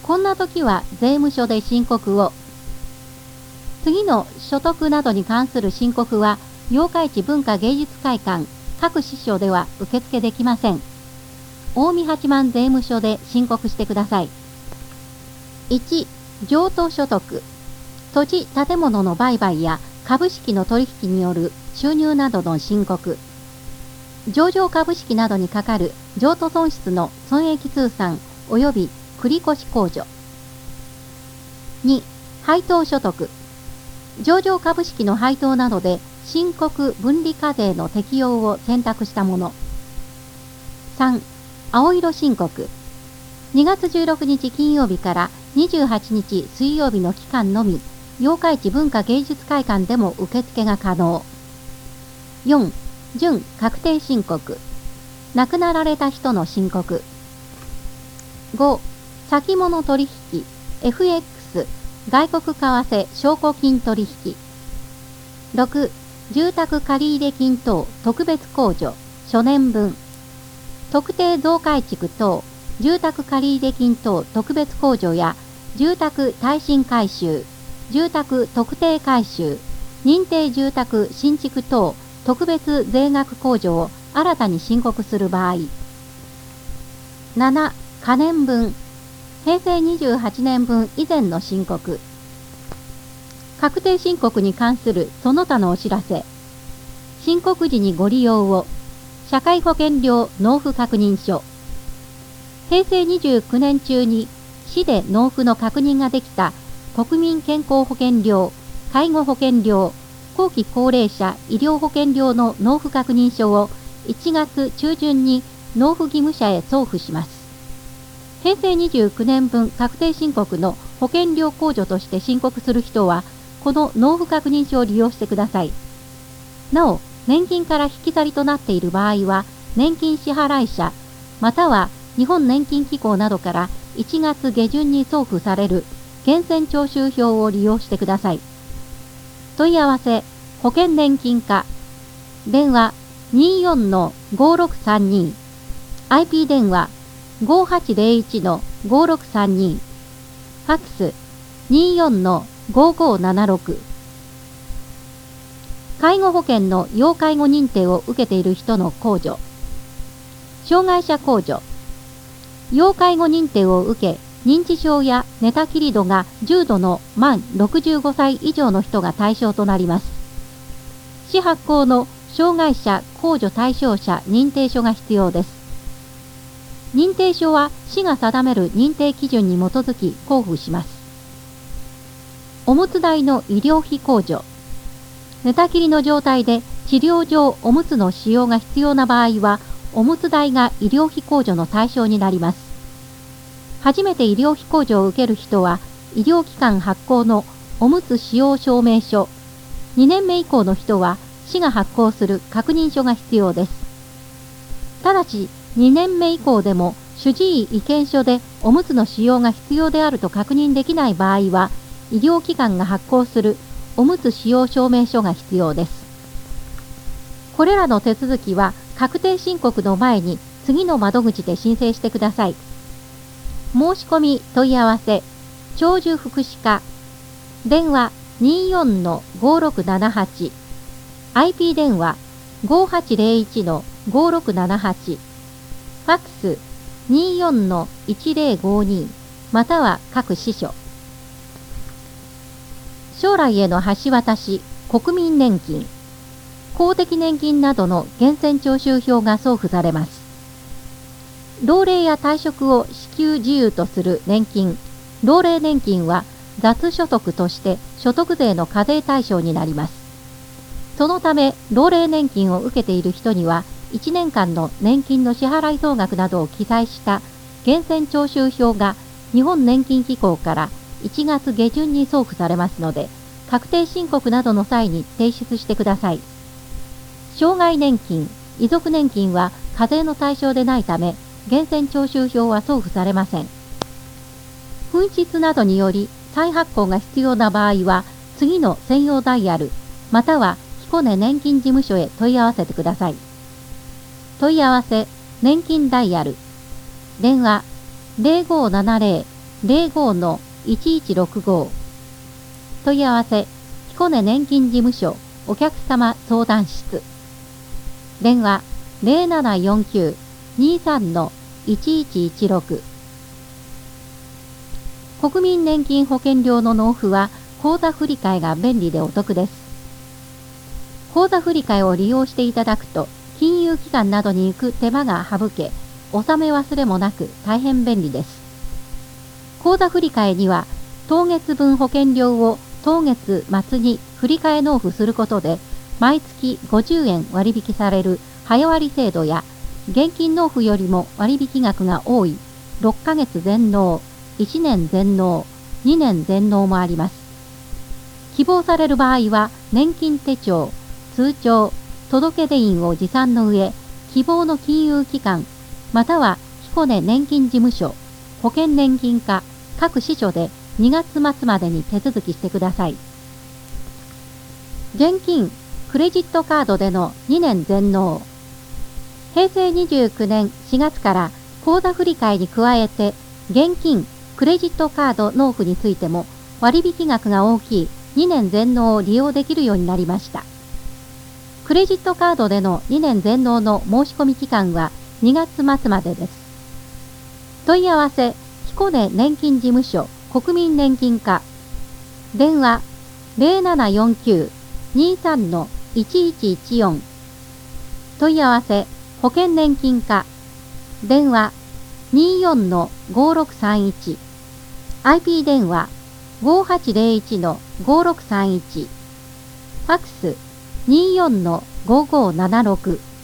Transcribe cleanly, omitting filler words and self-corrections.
こんな時は税務署で申告を。次の所得などに関する申告は、八日市文化芸術会館各支所では受付できません。近江八幡税務署で申告してください。1、譲渡所得。土地・建物の売買や株式の取引による収入などの申告。上場株式などにかかる譲渡損失の損益通算及び繰越控除。2、配当所得。上場株式の配当などで申告分離課税の適用を選択したもの。3、青色申告。2月16日金曜日から28日水曜日の期間のみ、八日市文化芸術会館でも受付が可能。4、準確定申告。亡くなられた人の申告。5、先物取引、FX、外国為替証拠金取引。6、住宅借入金等特別控除、初年分。特定増改築等、住宅借入金等特別控除や、住宅耐震改修、住宅特定改修、認定住宅新築等特別税額控除を新たに申告する場合。7、可年分。平成28年分以前の申告。確定申告に関するその他のお知らせ。申告時にご利用を。社会保険料納付確認書。平成29年中に市で納付の確認ができた国民健康保険料、介護保険料、後期高齢者医療保険料の納付確認書を1月中旬に納付義務者へ送付します。平成29年分確定申告の保険料控除として申告する人は、この納付確認書を利用してください。なお、年金から引き去りとなっている場合は、年金支払い者、または日本年金機構などから1月下旬に送付される源泉徴収票を利用してください。問い合わせ、保険年金課。電話 24-5632。IP 電話 5801-5632。ファックス 24-5576。介護保険の要介護認定を受けている人の控除。障害者控除。要介護認定を受け、認知症や寝たきり度が重度の満65歳以上の人が対象となります。市発行の障害者控除対象者認定書が必要です。認定書は市が定める認定基準に基づき交付します。おむつ代の医療費控除。寝たきりの状態で治療上おむつの使用が必要な場合は、おむつ代が医療費控除の対象になります。初めて医療費控除を受ける人は、医療機関発行のおむつ使用証明書、2年目以降の人は市が発行する確認書が必要です。ただし、2年目以降でも主治医意見書でおむつの使用が必要であると確認できない場合は、医療機関が発行するおむつ使用証明書が必要です。これらの手続きは確定申告の前に次の窓口で申請してください。申し込み問い合わせ、長寿福祉課。電話 24-5678。IP 電話 5801-5678。ファックス 24-1052。または各支所。将来への橋渡し、国民年金。公的年金などの源泉徴収票が送付されます。老齢や退職を支給自由とする年金、老齢年金は雑所得として所得税の課税対象になります。そのため、老齢年金を受けている人には、1年間の年金の支払い総額などを記載した源泉徴収票が日本年金機構から1月下旬に送付されますので、確定申告などの際に提出してください。障害年金、遺族年金は課税の対象でないため、源泉徴収票は送付されません。紛失などにより再発行が必要な場合は、次の専用ダイヤル、または彦根年金事務所へ問い合わせてください。問い合わせ、年金ダイヤル。電話 05-1165 問い合わせ彦根年金事務所お客様相談室電話0749-23-1116国民年金保険料の納付は口座振替が便利でお得です。口座振替を利用していただくと金融機関などに行く手間が省け、納め忘れもなく大変便利です。口座振替には当月分保険料を当月末に振替納付することで毎月50円割引される早割制度や現金納付よりも割引額が多い6ヶ月全納、1年全納、2年全納もあります。希望される場合は年金手帳、通帳、届出印を持参の上、希望の金融機関、または彦根年金事務所、保険年金課、各支所で2月末までに手続きしてください。現金、クレジットカードでの2年全納。平成29年4月から口座振替に加えて現金、クレジットカード納付についても割引額が大きい2年全納を利用できるようになりました。クレジットカードでの2年全納の申し込み期間は2月末までです。問い合わせ、彦根年金事務所国民年金課電話0749-23-1114問い合わせ、保険年金課電話24-5631 IP 電話 5801-5631 ファックス 24-5576